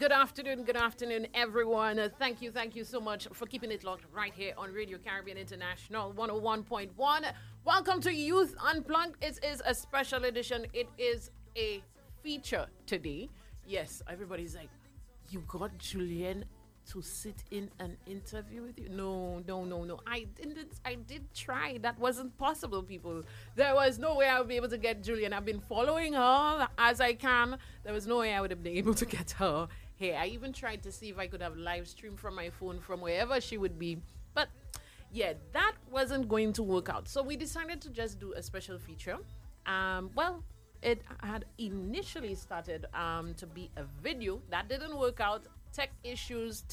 Good afternoon, everyone. Thank you so much for keeping it locked right here on Radio Caribbean International 101.1. Welcome to Youth Unplugged. It is a special edition. It is a feature today. Yes, everybody's like, you got Julian to sit in an interview with you? No. I didn't. I did try. That wasn't possible, people. There was no way I would be able to get Julian. I've been following her as I can. There was no way I would have been able to get her here. I even tried to see if I could have live stream from my phone from wherever she would be. But yeah, that wasn't going to work out. So we decided to just do a special feature. It had initially started to be a video. That didn't work out. Tech issues.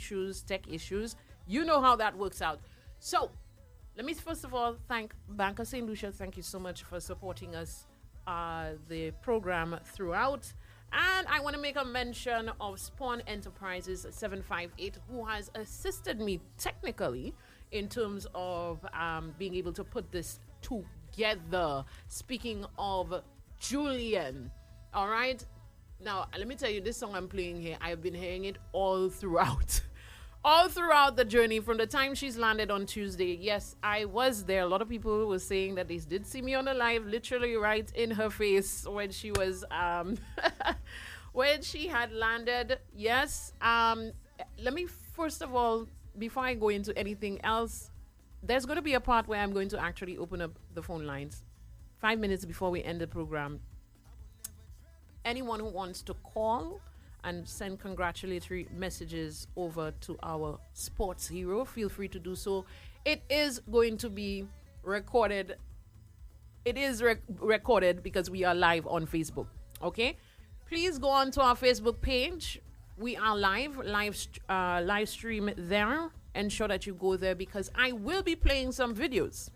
You know how that works out. So, let me first of all thank Bank of St. Lucia. Thank you so much for supporting us, the program throughout. And I want to make a mention of Spawn Enterprises 758, who has assisted me technically in terms of being able to put this together. Speaking of Julian, all right? Now, let me tell you, this song I'm playing here, I've been hearing it all throughout. All throughout the journey, from the time she's landed on Tuesday. Yes, I was there. A lot of people were saying that they did see me on the live, literally right in her face when she was, when she had landed. Yes, let me, first of all, before I go into anything else, there's going to be a part where I'm going to actually open up the phone lines 5 minutes before we end the program. Anyone who wants to call and send congratulatory messages over to our sports hero, feel free to do so. It is going to be recorded. It is recorded because we are live on Facebook. Okay? Please go on to our Facebook page. We are live stream there. Ensure that you go there because I will be playing some videos.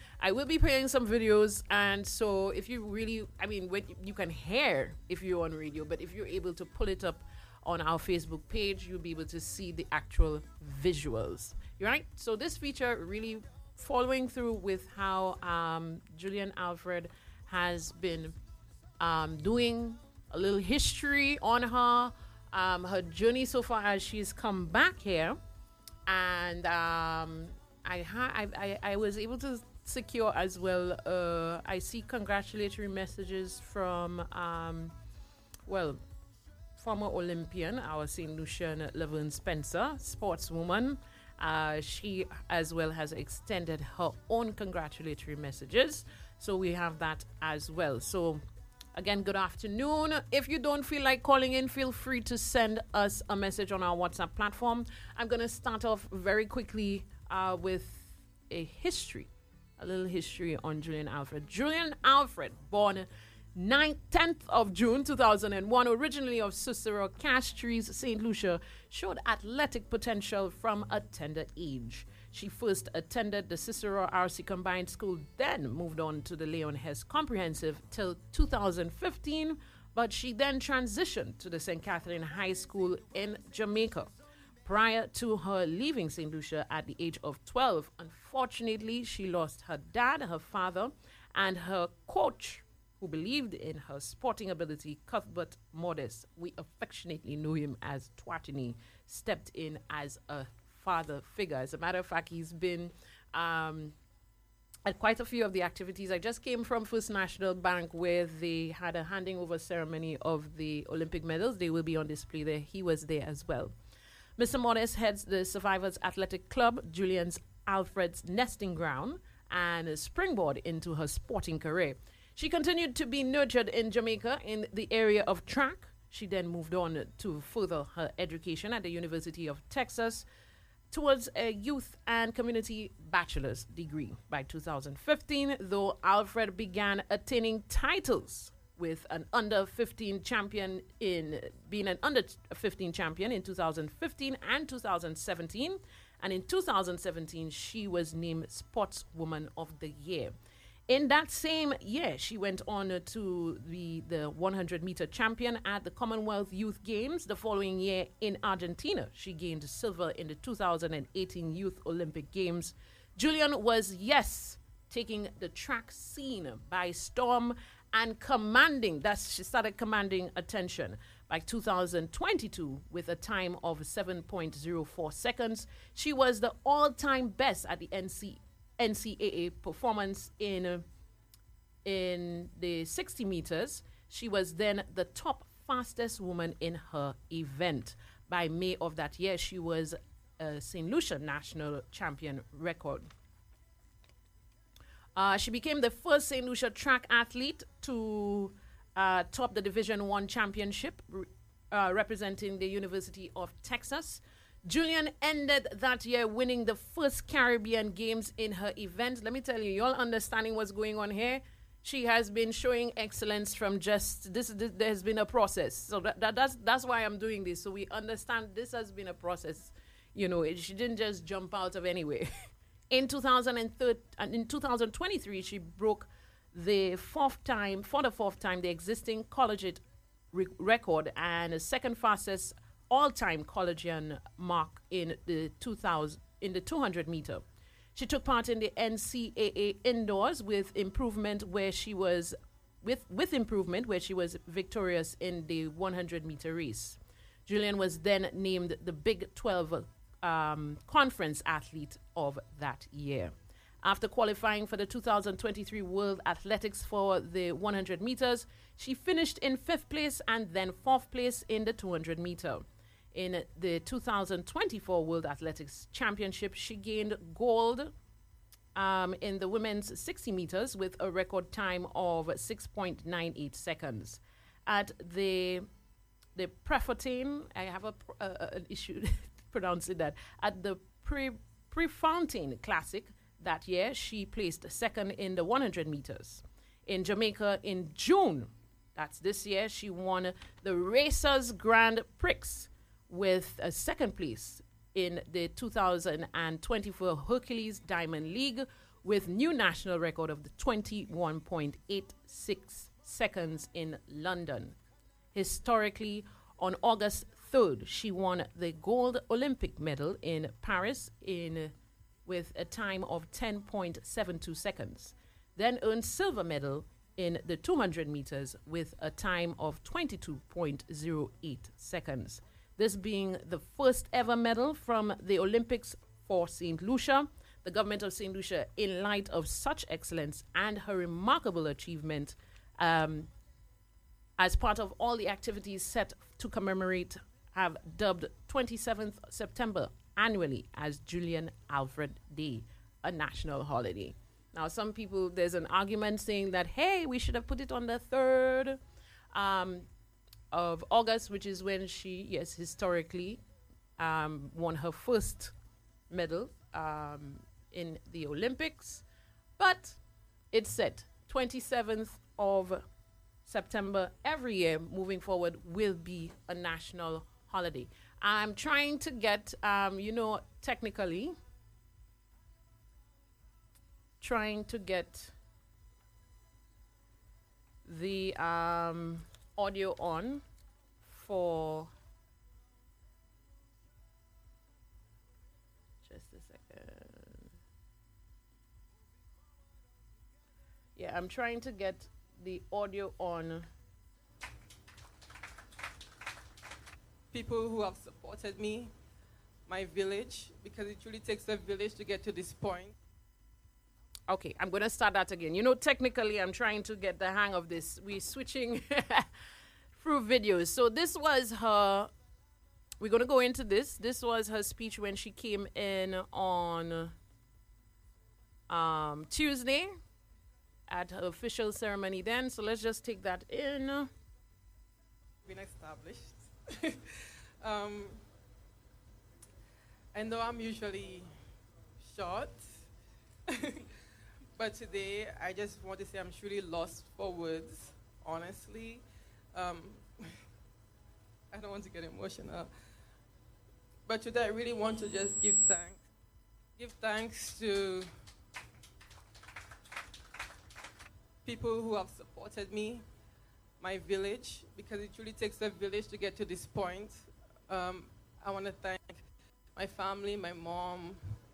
And so if you really, you can hear if you're on radio, but if you're able to pull it up on our Facebook page, you'll be able to see the actual visuals. You're right? So this feature really following through with how Julian Alfred has been doing a little history on her journey so far as she's come back here. And I was able to secure as well. I see congratulatory messages from former Olympian, our St. Lucian Laverne Spencer, sportswoman. She as well has extended her own congratulatory messages, so we have that as well. So again, good afternoon. If you don't feel like calling in, feel free to send us a message on our WhatsApp platform. I'm going to start off very quickly with a little history on Julian Alfred. Julian Alfred, born 10th of June 2001, originally of Cicero Castries, St. Lucia, showed athletic potential from a tender age. She first attended the Cicero RC Combined School, then moved on to the Leon Hess Comprehensive till 2015, but she then transitioned to the St. Catherine High School in Jamaica. Prior to her leaving St. Lucia at the age of 12, unfortunately, she lost her dad, her father, and her coach, who believed in her sporting ability, Cuthbert Modest. We affectionately know him as Twatini, stepped in as a father figure. As a matter of fact, he's been at quite a few of the activities. I just came from First National Bank where they had a handing over ceremony of the Olympic medals. They will be on display there. He was there as well. Mr. Modest heads the Survivors Athletic Club, Julian Alfred's nesting ground, and a springboard into her sporting career. She continued to be nurtured in Jamaica in the area of track. She then moved on to further her education at the University of Texas towards a youth and community bachelor's degree. By 2015, though, Alfred began attaining titles with an under-15 champion in 2015 and 2017. And in 2017, she was named Sportswoman of the Year. In that same year, she went on to be the 100-meter champion at the Commonwealth Youth Games. The following year in Argentina, she gained silver in the 2018 Youth Olympic Games. Julian was, taking the track scene by storm and she started commanding attention. By 2022, with a time of 7.04 seconds, she was the all-time best at the NCAA performance in the 60 meters. She was then the top fastest woman in her event. By May of that year, she was a St. Lucia national champion record. She became the first St. Lucia track athlete to top the Division I championship, representing the University of Texas. Julian ended that year winning the first Caribbean Games in her event. Let me tell you, y'all understanding what's going on here? She has been showing excellence from just this. There has been a process, so that's why I'm doing this. So we understand this has been a process. You know, she didn't just jump out of anywhere. In 2023, she broke for the fourth time, the existing collegiate record and the second fastest all-time collegian mark in the 200 meter. She took part in the NCAA indoors with improvement, where she was victorious in the 100 meter race. Julian was then named the Big 12 conference athlete of that year. After qualifying for the 2023 World Athletics for the 100 meters, she finished in 5th place and then 4th place in the 200 meter. In the 2024 World Athletics Championship, she gained gold in the women's 60 meters with a record time of 6.98 seconds. At the Prefontaine, I have an issue pronouncing that. At the Prefontaine Classic that year, she placed second in the 100 meters. In Jamaica in June, that's this year, she won the Racers Grand Prix with a second place in the 2024 Hercules Diamond League with new national record of the 21.86 seconds in London. Historically, on August 3rd, she won the gold Olympic medal in Paris with a time of 10.72 seconds, then earned silver medal in the 200 meters with a time of 22.08 seconds. This being the first ever medal from the Olympics for St. Lucia. The government of St. Lucia, in light of such excellence and her remarkable achievement, as part of all the activities set to commemorate, have dubbed 27th September annually as Julian Alfred Day, a national holiday. Now, some people, there's an argument saying that, hey, we should have put it on the 3rd of August, which is when she, yes, historically won her first medal in the Olympics. But it's set 27th of September every year moving forward will be a national holiday. I'm trying to get, technically, trying to get the audio on for just a second. Yeah, I'm trying to get the audio on. People who have supported me, my village, because it really takes a village to get to this point. Okay, I'm going to start that again. Technically, I'm trying to get the hang of this. We're switching through videos. So this was her, we're going to go into this. This was her speech when she came in on Tuesday at her official ceremony then. So let's just take that in. Been established. I know I'm usually short, but today I just want to say I'm truly lost for words, honestly. I don't want to get emotional, but today I really want to just give thanks. Give thanks to people who have supported me, my village, because it really takes a village to get to this point. I want to thank my family, my mom,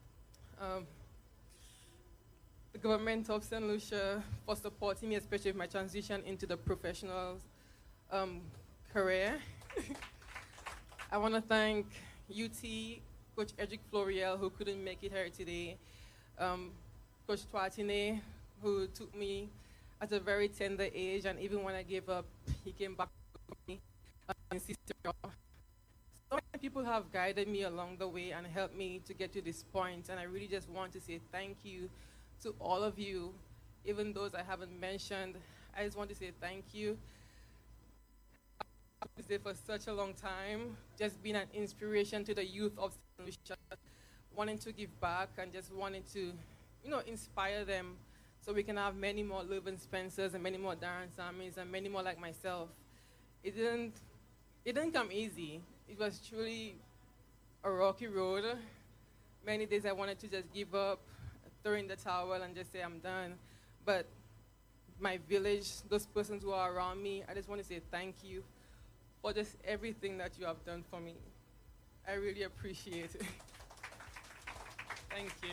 the government of St. Lucia for supporting me, especially with my transition into the professional career. I want to thank UT, Coach Edric Floriel, who couldn't make it here today, Coach Twatine, who took me at a very tender age, and even when I gave up, he came back to me. And Sister, so many people have guided me along the way and helped me to get to this point, and I really just want to say thank you to all of you, even those I haven't mentioned. I just want to say thank you. I've been there for such a long time, just being an inspiration to the youth of St. Lucia, wanting to give back and just wanting to, inspire them so we can have many more Leuven Spencers and many more Darren Sammys and many more like myself. It didn't come easy. It was truly a rocky road. Many days I wanted to just give up, throw in the towel and just say I'm done. But my village, those persons who are around me, I just want to say thank you for just everything that you have done for me. I really appreciate it. Thank you.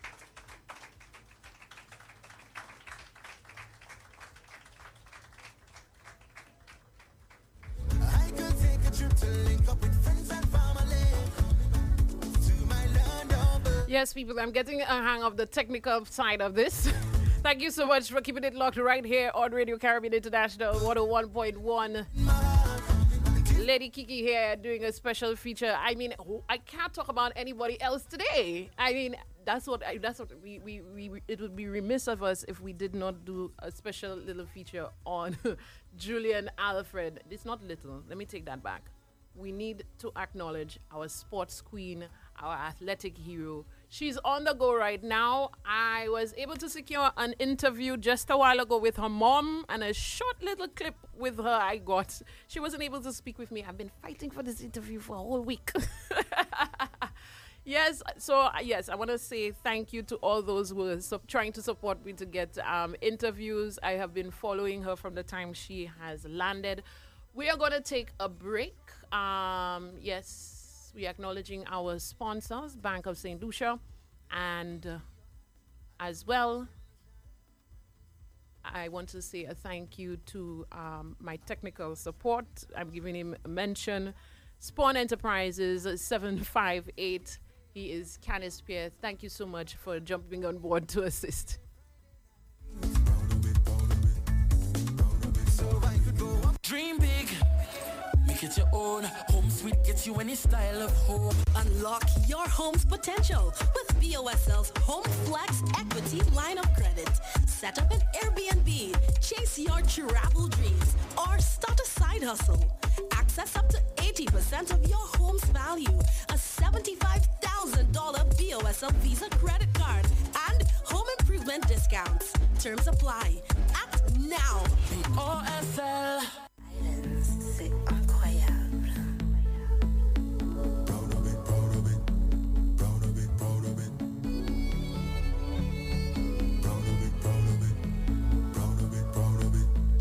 I could take a trip to link up with friends and family to my land of Yes, people, I'm getting a hang of the technical side of this. Thank you so much for keeping it locked right here on Radio Caribbean International 101.1. Lady Kiki here doing a special feature. I mean, I can't talk about anybody else today. I mean, that's what we it would be remiss of us if we did not do a special little feature on Julian Alfred. It's not little. Let me take that back. We need to acknowledge our sports queen, our athletic hero. She's on the go right now. I was able to secure an interview just a while ago with her mom, and a short little clip with her I got. She wasn't able to speak with me. I've been fighting for this interview for a whole week. Yes, I want to say thank you to all those who are trying to support me to get interviews. I have been following her from the time she has landed. We are going to take a break. Yes, we are acknowledging our sponsors, Bank of St. Lucia, and as well, I want to say a thank you to my technical support. I'm giving him a mention. Spawn Enterprises 758. He is Canis Pierre. Thank you so much for jumping on board to assist. Dream big, make it your own. Home Sweet gets you any style of home. Unlock your home's potential with BOSL's Home Flex Equity line of credit. Set up an Airbnb, chase your travel dreams, or start a side hustle. Access up to 80% of your home's value, a $75,000 BOSL Visa credit card, and home improvement discounts. Terms apply. Act now. BOSL. C'est incroyable. Proud of it, proud of it. Proud of it, proud of it. Proud of it, proud of it. Proud of it, proud of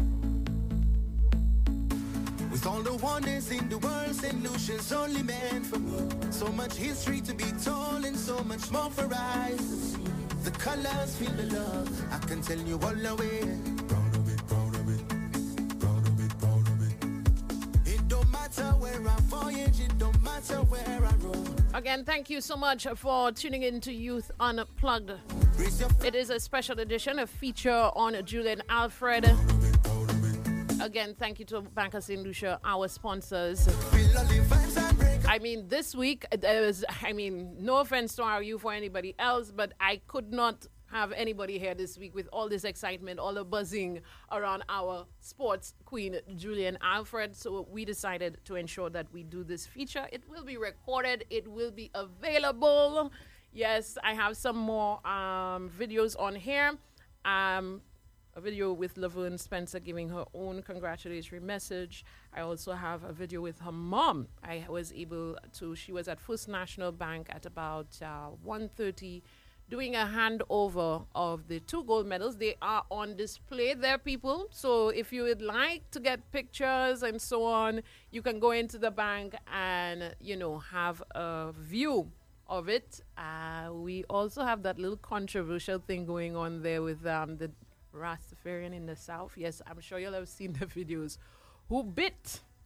it. With all the wonders in the world, St. Lucia's only meant for me. So much history to be told and so much more for eyes to see. The colors feel the love, I can tell you all the way. Proud of it, proud of it. Proud of it, proud of it. It don't matter where I voyage, it don't matter where I roam. Again, thank you so much for tuning in to Youth Unplugged. Raise your It is a special edition, a feature on Julian Alfred. Again, thank you to Bank of St. Lucia, our sponsors. feel all the vibes and break. I mean, this week, there was, no offense to our youth or anybody else, but I could not have anybody here this week with all this excitement, all the buzzing around our sports queen, Julian Alfred. So we decided to ensure that we do this feature. It will be recorded. It will be available. Yes, I have some more videos on here. A video with Laverne Spencer giving her own congratulatory message. I also have a video with her mom. She was at First National Bank at about 1:30 doing a handover of the 2 gold medals. They are on display there, people. So if you would like to get pictures and so on, you can go into the bank and, have a view of it. We also have that little controversial thing going on there with the Rastafarian in the South. Yes, I'm sure you'll have seen the videos. Who bit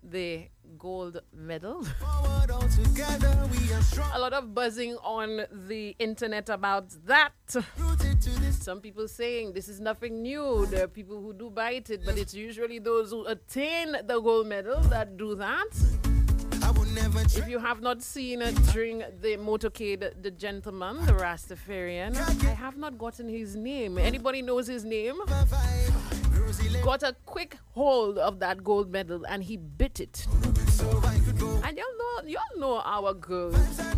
the gold medal. Forward all together, we are strong. A lot of buzzing on the internet about that. Rooted to this. Some people saying this is nothing new. There are people who do bite it, but it's usually those who attain the gold medal that do that. I will never If you have not seen it during the motorcade, the gentleman, the Rastafarian, I have not gotten his name. Anybody knows his name? Got a quick hold of that gold medal and he bit it. And y'all know our girl.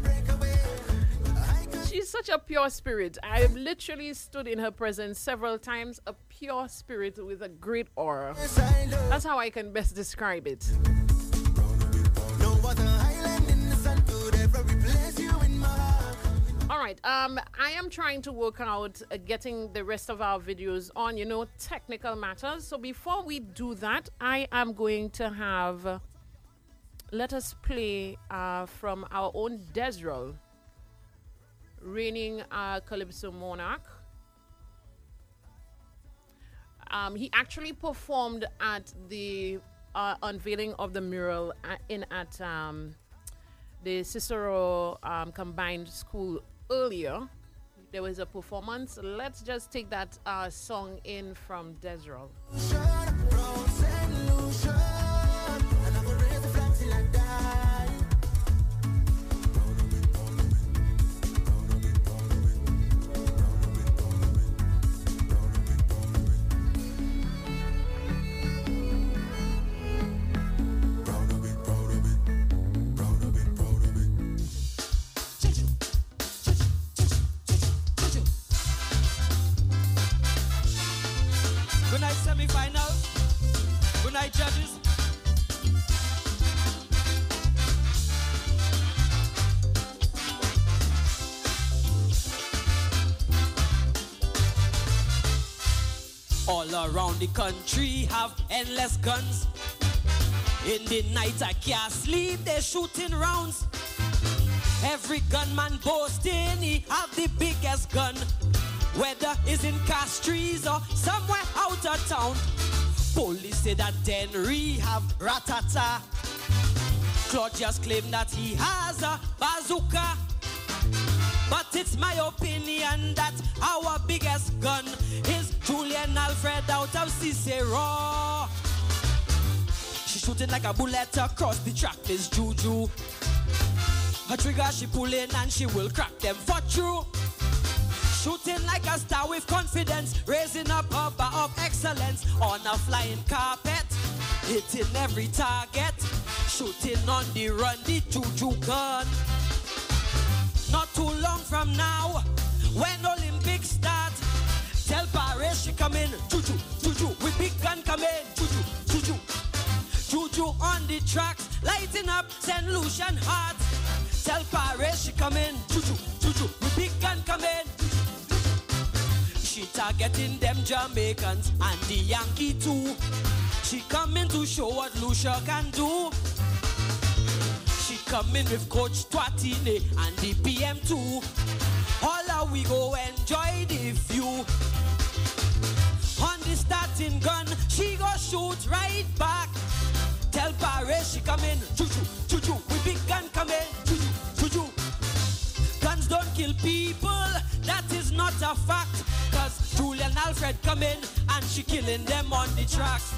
She's such a pure spirit. I've literally stood in her presence several times. A pure spirit with a great aura. That's how I can best describe it. No other island in the sun could ever replace you in my heart. All right. I am trying to work out getting the rest of our videos on, technical matters. So before we do that, I am going to have, let us play from our own Desrol, reigning Calypso Monarch. He actually performed at the unveiling of the mural at the Cicero Combined School earlier. There was a performance. Let's just take that song in from Desrol. Good night, semi-final. Good night, judges. All around the country have endless guns. In the night I can't sleep, they're shooting rounds. Every gunman boasting he have the biggest gun. Whether it's in Castries or somewhere out of town. Police say that Denry have ratata. Claudius claimed that he has a bazooka. But it's my opinion that our biggest gun is Julian Alfred out of Cicero. She shooting like a bullet across the track, Miss Juju. Her trigger she pulling and she will crack them for true. Shooting like a star with confidence, raising up a bar of excellence on a flying carpet, hitting every target, shooting on the run, the Juju gun. Not too long from now, when Olympics start, tell Paris she come in, Juju, Juju, with big gun come in, Juju, Juju, Juju on the tracks, lighting up St. Lucian heart. Tell Paris she come in, Juju, Juju, with big gun come in. She targeting them Jamaicans and the Yankee too. She coming to show what Lucia can do. She coming with Coach Twatine and the PM too. All our we go enjoy the view. On the starting gun, she go shoot right back. Tell Paris she coming, Juju, Juju, with big gun coming, Juju, Juju. Guns don't kill people, that is not a fact. Cause Julian Alfred come in and she killing them on the tracks.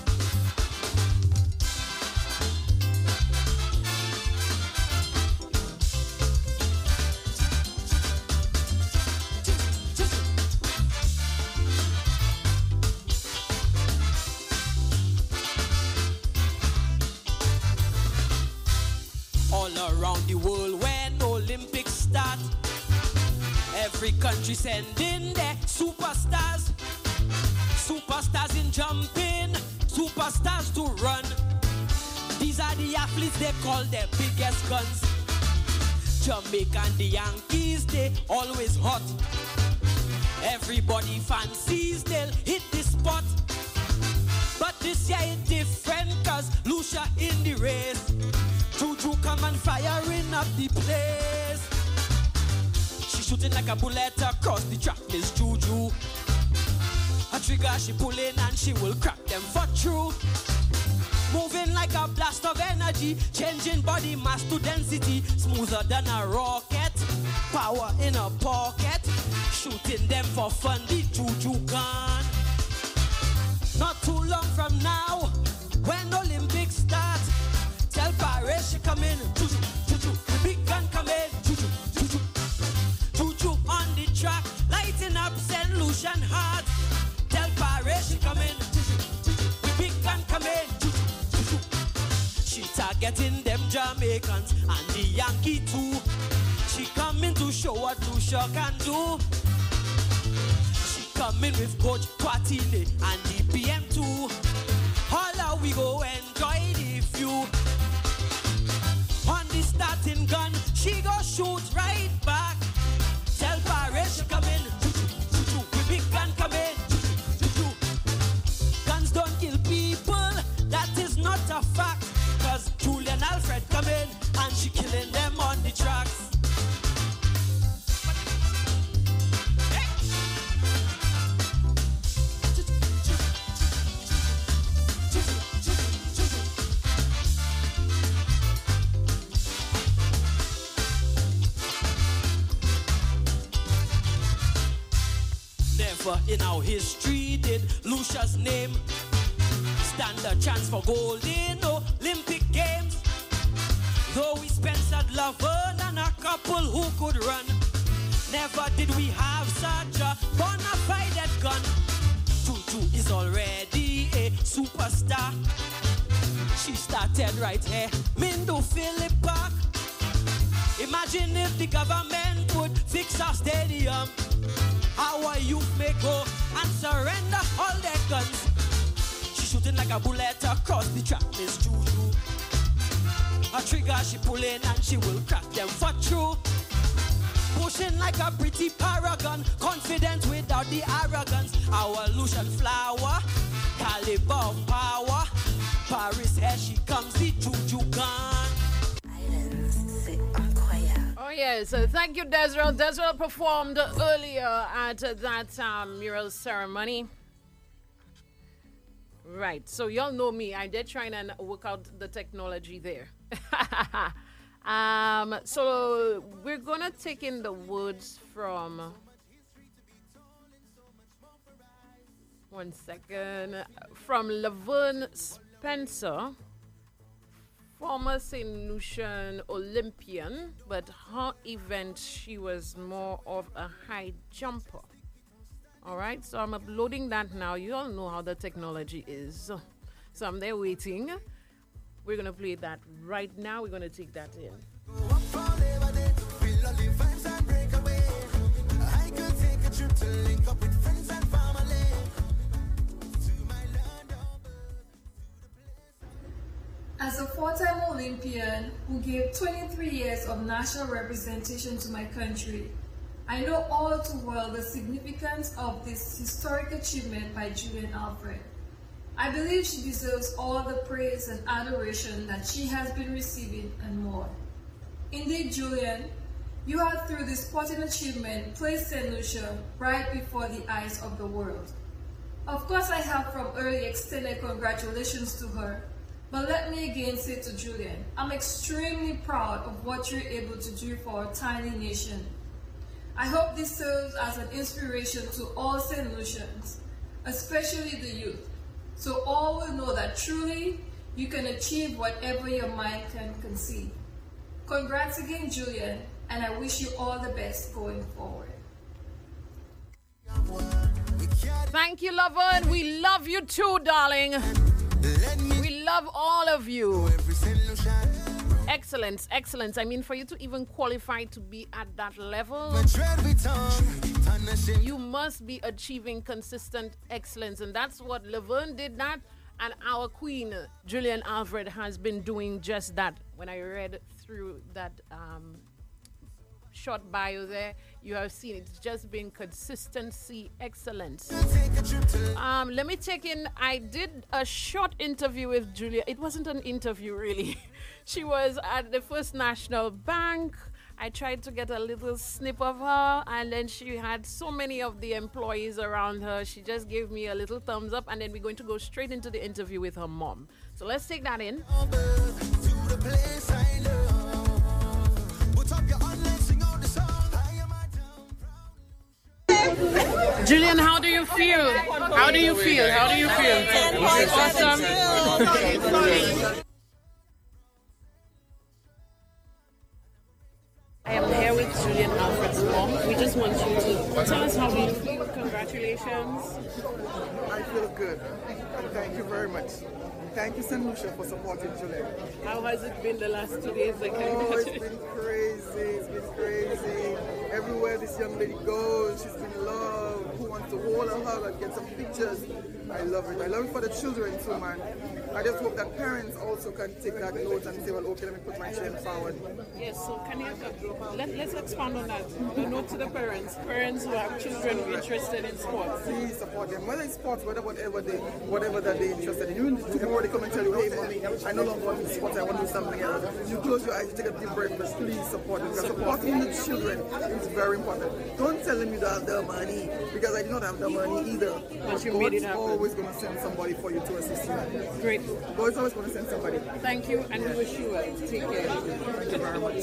All around the world when Olympics start, every country sending their superstars. Superstars in jumping, superstars to run. These are the athletes they call their biggest guns. Jamaica and the Yankees, they always hot. Everybody fancies they'll hit the spot. But this year it's different cause Lucia in the race. Juju come and firing up the place. She shooting like a bullet across the track, Miss Juju. Her trigger she pulling and she will crack them for true. moving like a blast of energy, changing body mass to density, smoother than a rocket, power in a pocket, shooting them for fun, the juju gun. Not too long from now, when Olympics start, tell Paris she come in, juju, juju, the big gun come in, juju, juju, juju on the track, lighting up St. Lucian heart. Tell Paris she come in, juju, juju, the big gun come in, juju, juju. She targeting them Jamaicans and the Yankee too. She coming to show what Lucia can do. She coming with Coach Twatine and the PM2. All we go enjoy the view. On the starting gun, she go shoot right back. Tell Paris she come in, juju, juju, the big gun come in, juju, juju. Guns don't kill people, that is not a fact. Cause Julian Alfred come in and she killing them on the tracks. Never in our history did Lucia's name stand a chance for gold in Olympic Games. Though we Spencer Laverne and a couple who could run, never did we have such a bona fide gun. Juju is already a superstar. She started right here, Mindo Philip Park. Imagine if the government would fix our stadium. Our youth may go and surrender all their guns. She shooting like a bullet across the track, Miss Juju. A trigger she pulling and she will crack them for true. Pushing like a pretty paragon, confident without the arrogance. Our Lucian flower, caliber of power. Paris, here she comes, the Juju gun. Oh yes, thank you, Desiree. Desiree performed earlier at that mural ceremony. Right, so y'all know me. I did try and work out the technology there. So we're gonna take in the words from. One second, from Laverne Spencer, former St. Lucian Olympian, but her event, she was more of a high jumper. All right, so I'm uploading that now. You all know how the technology is. So I'm there waiting. We're going to play that right now. We're going to take that in. As a four-time Olympian who gave 23 years of national representation to my country, I know all too well the significance of this historic achievement by Julian Alfred. I believe she deserves all the praise and adoration that she has been receiving and more. Indeed, Julian, you have through this sporting achievement placed St. Lucia right before the eyes of the world. Of course, I have from early extended congratulations to her, but let me again say to Julian, I'm extremely proud of what you're able to do for our tiny nation. I hope this serves as an inspiration to all St. Lucians, especially the youth, so all will know that truly you can achieve whatever your mind can conceive. Congrats again, Julian, and I wish you all the best going forward. Thank you, Laverne. We love you too, darling. We love all of you. Excellence, excellence. I mean, for you to even qualify to be at that level, you must be achieving consistent excellence. And that's what Laverne did that. And our queen, Julian Alfred, has been doing just that. When I read through that short bio there, you have seen it's just been consistency, excellence. Let me take in, I did a short interview with Julia. It wasn't an interview really. She was at the First National Bank. I tried to get a little snip of her, and then she had so many of the employees around her. She just gave me a little thumbs up, and then we're going to go straight into the interview with her mom. So let's take that in. To the place I love. Put up your online, sing out the song. I am a town. Julian, how do you feel? How do you feel? How do you feel? Awesome. I am here with Julian Alfred's mom. We just want you to tell us how you feel. Congratulations. I feel good. And thank you very much. Thank you, St. Lucia, for supporting Julian. How has it been the last 2 days? Oh, it's been crazy. It's been crazy. Everywhere this young lady goes, she's been loved. Who wants to hold her, hug, and get some pictures? I love it. I love it for the children too, man. I just hope that parents also can take that note and say, well, okay, let me put my children forward. Yes, so can you let's expand on that. The note to the parents who have children interested in sports. Please support them, whether it's sports, whatever that they're interested in. Even tomorrow they come and tell you, hey, mommy, I no longer want to do sports, I want to do something else. You close your eyes, you take a deep breath, but please support them. Because supporting the children is very important. Don't tell them you don't have the money, because I do not have the money either. But you made it happen. God's always going to send somebody for you to assist you. Great. God's always going to send somebody. Thank you, and we wish you well. Take care. Thank you very much.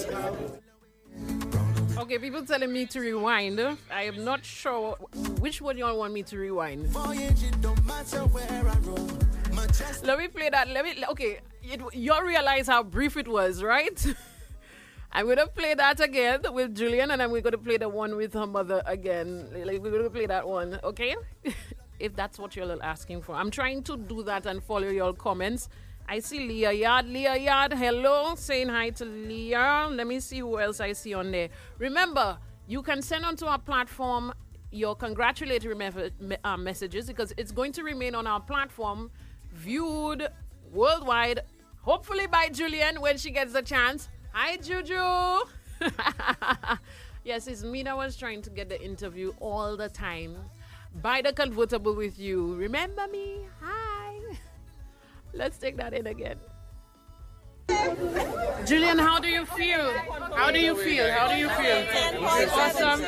Okay, people telling me to rewind. I am not sure which one y'all want me to rewind. Voyage, it don't matter where I roam. Let me play that. Okay, y'all realize how brief it was, right? I'm going to play that again with Julian, and then we're going to play the one with her mother again. Like, we're going to play that one, okay? If that's what you're asking for. I'm trying to do that and follow your comments. I see Leah Yard. Leah Yard, hello. Saying hi to Leah. Let me see who else I see on there. Remember, you can send onto our platform your congratulatory messages, because it's going to remain on our platform, viewed worldwide, hopefully by Julian when she gets the chance. Hi, Juju. Yes, it's me that was trying to get the interview all the time. Buy the convertible with you. Remember me? Hi. Let's take that in again. Julian, how do you feel? How do you feel? How do you feel? Awesome.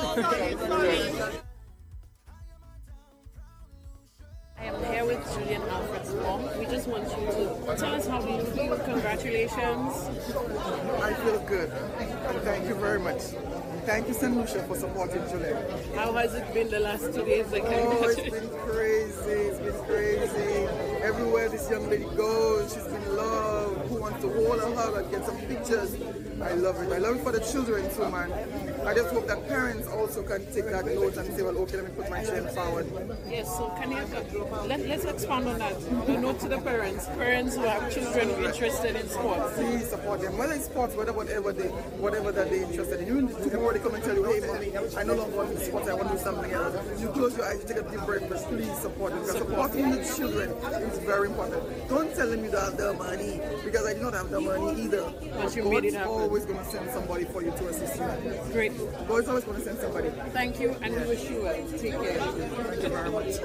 I am here with Julian Alfred's mom. We just want you to tell us how you feel. Congratulations. I feel good. And thank you very much. Thank you, St. Lucia, for supporting Julian. How has it been the last 2 days? Oh, it's been crazy. It's been crazy. Everywhere this young lady goes, she's been loved. Who wants to hold her, hug, and get some pictures? I love it. I love it for the children too, man. I just hope that parents also can take that note and say, well, okay, let me put my children forward. Yes, so can you let's expand on that. The note to the parents who have children interested in sports. Please support them, whether it's sports, whatever that they're interested in. Even tomorrow they come and tell you, hey, mommy, I no longer want to do sports, I want to do something else. You close your eyes, you take a deep breath, but please support them. Because supporting the children is very important. Don't tell them you don't have the money, because I do not have the money either. But you made it happen. God's always going to send somebody for you to assist you. Great. God's always going to send somebody. Thank you, and we wish you well. Take care. Thank you very much.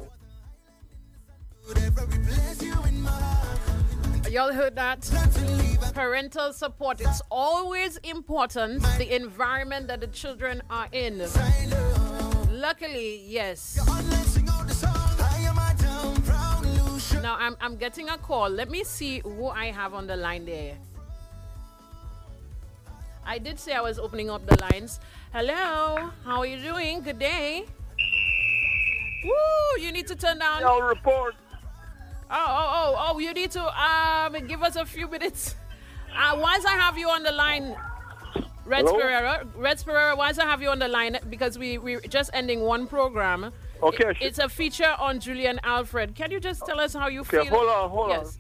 Y'all heard that? Parental support. It's always important, the environment that the children are in. Luckily, yes. Now, I'm getting a call. Let me see who I have on the line there. I did say I was opening up the lines. Hello, how are you doing? Good day. Woo, you need to turn down. I'll report. Oh, you need to give us a few minutes. Once I have you on the line, Reds Pereira, once I have you on the line, because we're just ending one program. Okay. It's a feature on Julian Alfred. Can you just tell us how you feel? Hold on.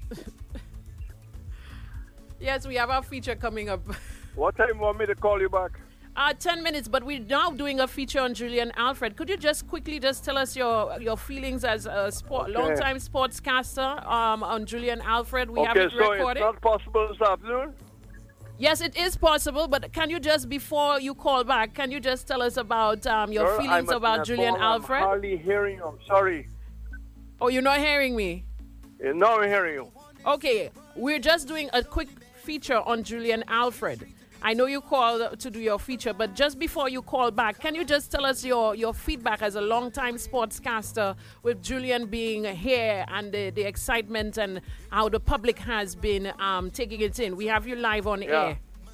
Yes, we have our feature coming up. What time you want me to call you back? 10 minutes, but we're now doing a feature on Julian Alfred. Could you just quickly tell us your feelings as a long-time sportscaster on Julian Alfred? We have it recorded. It's not possible this afternoon? Yes, it is possible, but can you just, before you call back, can you just tell us about your feelings about Julian Alfred? I'm hardly hearing you. I'm sorry. Oh, you're not hearing me? No, I'm hearing you. Okay, we're just doing a quick feature on Julian Alfred. I know you called to do your feature, but just before you call back, can you just tell us your feedback as a long-time sportscaster with Julian being here and the excitement and how the public has been taking it in? We have you live on air.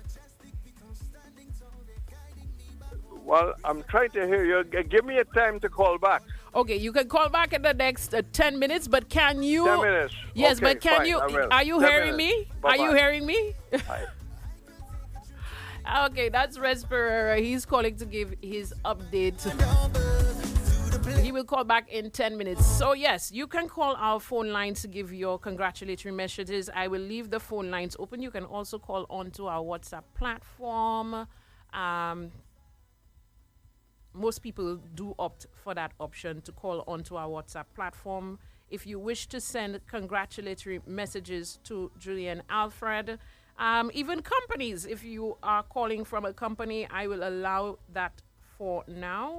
Well, I'm trying to hear you. Give me a time to call back. Okay, you can call back in the next 10 minutes, but can you... 10 minutes. Yes, okay, but can fine, you... I will. Are you 10 hearing minutes. me? Bye-bye. Are you hearing me? Bye. Okay, that's Rez Pereira. He's calling to give his update. He will call back in 10 minutes. So, yes, you can call our phone lines to give your congratulatory messages. I will leave the phone lines open. You can also call onto our WhatsApp platform. Most people do opt for that option to call onto our WhatsApp platform. If you wish to send congratulatory messages to Julian Alfred, even companies, if you are calling from a company, I will allow that for now.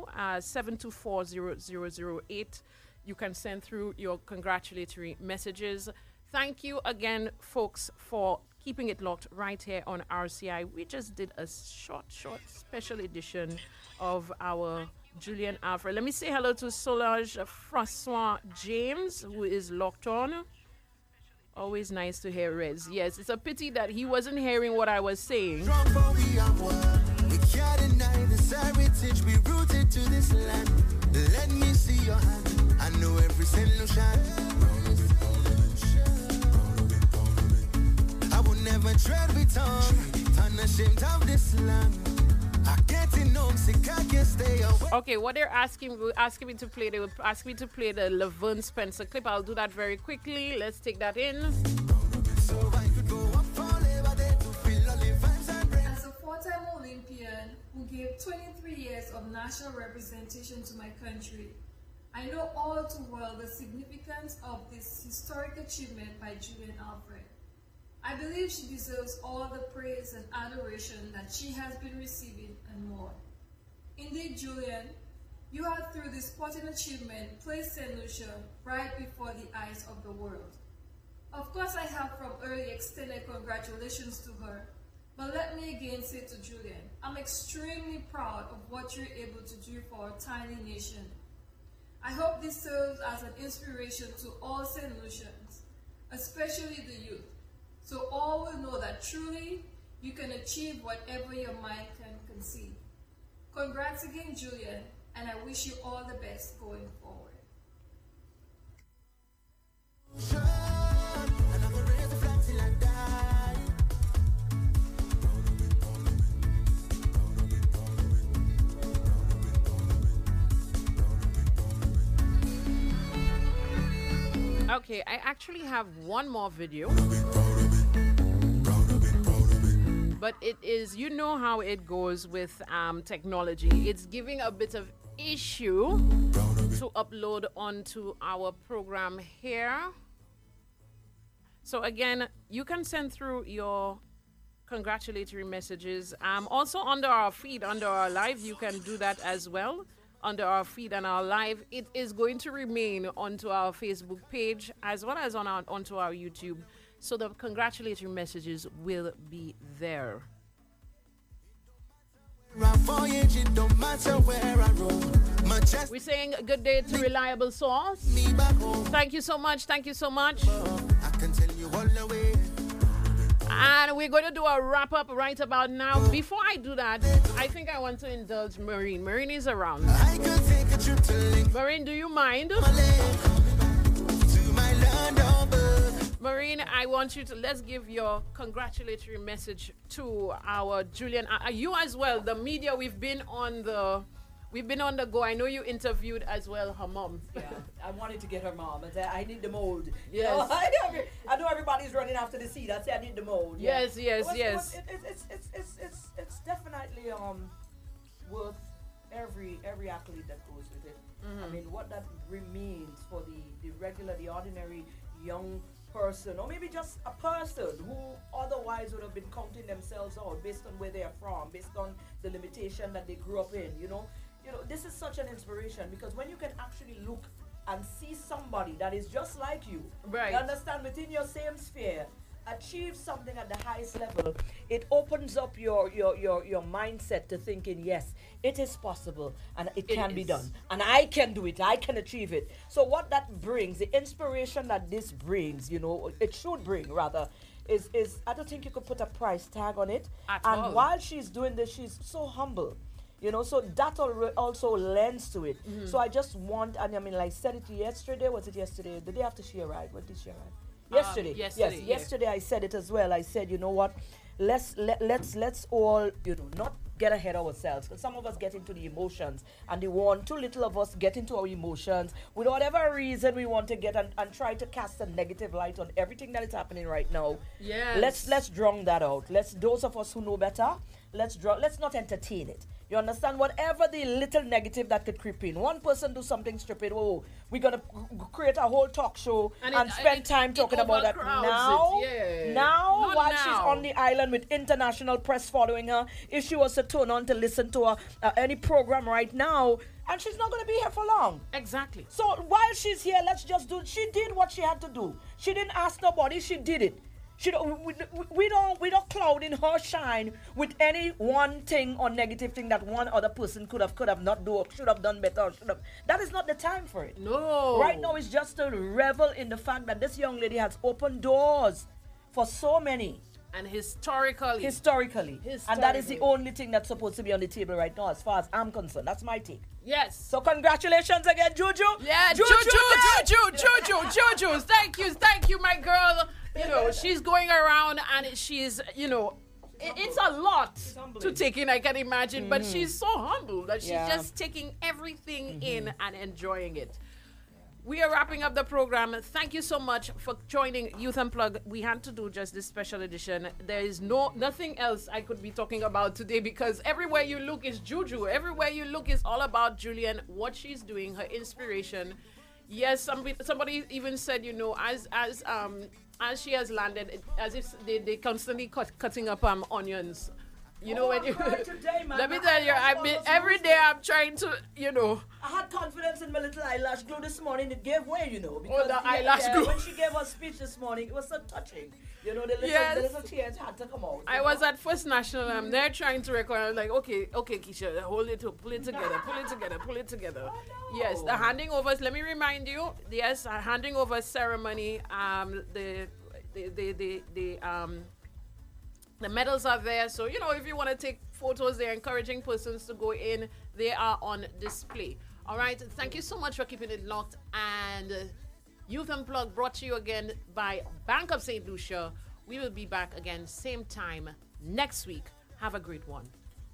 7240008. You can send through your congratulatory messages. Thank you again, folks, for keeping it locked right here on RCI. We just did a short special edition of our Julian Alfred. Let me say hello to Solange Francois James, who is locked on. Always nice to hear Rez. Yes, it's a pity that he wasn't hearing what I was saying. We can't deny this heritage, we rooted to this land. Let me see your hand. I know every solution. I will never tread with tongue, unashamed of this land. I get sick, I can't stay away. Okay, what they're asking me to play, they will ask me to play the Laverne Spencer clip. I'll do that very quickly. Let's take that in. So I could go up forever there to feel all the vibes and bring. As a four-time Olympian who gave 23 years of national representation to my country, I know all too well the significance of this historic achievement by Julian Alfred. I believe she deserves all the praise and adoration that she has been receiving and more. Indeed, Julian, you have, through this sporting achievement, placed St. Lucia right before the eyes of the world. Of course, I have from early extended congratulations to her, but let me again say to Julian, I'm extremely proud of what you're able to do for our tiny nation. I hope this serves as an inspiration to all St. Lucians, especially the youth, so all will know that truly you can achieve whatever your mind can conceive. Congrats again, Julian, and I wish you all the best going forward. Okay, I actually have one more video. But it is, you know how it goes with technology. It's giving a bit of issue to upload onto our program here. So again, you can send through your congratulatory messages. Also under our feed, under our live, you can do that as well. Under our feed and our live, it is going to remain onto our Facebook page as well as onto our YouTube. So the congratulatory messages will be there. We're saying good day to Reliable Source. Thank you so much. Thank you so much. And we're going to do a wrap up right about now. Before I do that, I think I want to indulge Marine. Marine is around. Marine, do you mind? Marine, I want you to, let's give your congratulatory message to our Julian. You as well, the media, we've been on the go. I know you interviewed as well her mom. Yeah, I wanted to get her mom. I need the mold. Yes. You know, I know everybody's running after the seed. I say I need the mold. Yeah. Yes. It's definitely worth every accolade that goes with it. Mm-hmm. I mean, what that means for the regular, the ordinary young person, or maybe just a person who otherwise would have been counting themselves out based on where they are from, based on the limitation that they grew up in. You know, this is such an inspiration, because when you can actually look and see somebody that is just like you, right, you understand, within your same sphere, achieve something at the highest level, it opens up your mindset to thinking, yes, it is possible and it can be done. And I can do it. I can achieve it. So what that brings, the inspiration that this brings, you know, it should bring rather, is I don't think you could put a price tag on it. At all. While she's doing this, she's so humble. You know, so that also lends to it. So I just want, and I mean, like I said it yesterday. Was it yesterday? The day after she arrived. What did she arrive? Yesterday. Yesterday. Yes, yesterday I said it as well. I said, you know what? Let's all, you know, not get ahead of ourselves. Because some of us get into the emotions, and too little of us get into our emotions with whatever reason we want to get and try to cast a negative light on everything that is happening right now. Yes. Let's drown that out. Those of us who know better, let's not entertain it. You understand? Whatever the little negative that could creep in. One person do something stupid. Oh, we're going to create a whole talk show and spend time talking about that. Now, while she's on the island with international press following her, if she was to turn on to listen to any program right now, and she's not going to be here for long. Exactly. So while she's here, let's just do. She did what she had to do. She didn't ask nobody. She did it. We don't cloud in her shine with any one thing or negative thing that one other person could have not do or should have done better. That is not the time for it. No. Right now it's just to revel in the fact that this young lady has opened doors for so many. And historically. And that is the only thing that's supposed to be on the table right now as far as I'm concerned. That's my take. Yes. So congratulations again, Juju. Yeah, Juju. Thank you, my girl. You know, she's going around and she's, you know, it's a lot to take in, I can imagine. But she's so humble that she's just taking everything in and enjoying it. We are wrapping up the program. Thank you so much for joining Youth Unplugged. We had to do just this special edition. There is nothing else I could be talking about today because everywhere you look is Juju. Everywhere you look is all about Julian, what she's doing, her inspiration. Yes, somebody even said, you know, as she has landed, as if they constantly cutting up onions. You know, when you today, man, let me tell you, every day I'm trying to, you know. I had confidence in my little eyelash glue this morning. It gave way, you know. Because the eyelash glue. When she gave her speech this morning, it was so touching. You know, the little tears had to come out. I was at First National. I'm there trying to record. I was like, okay, Keisha, hold it up, pull it together. Oh, no. Yes, the handing overs. Let me remind you. Yes, a handing over ceremony. The medals are there, so you know if you want to take photos, they're encouraging persons to go in. They are on display. All right, thank you so much for keeping it locked. And Youth Unplugged brought to you again by Bank of St. Lucia. We will be back again same time next week. Have a great one.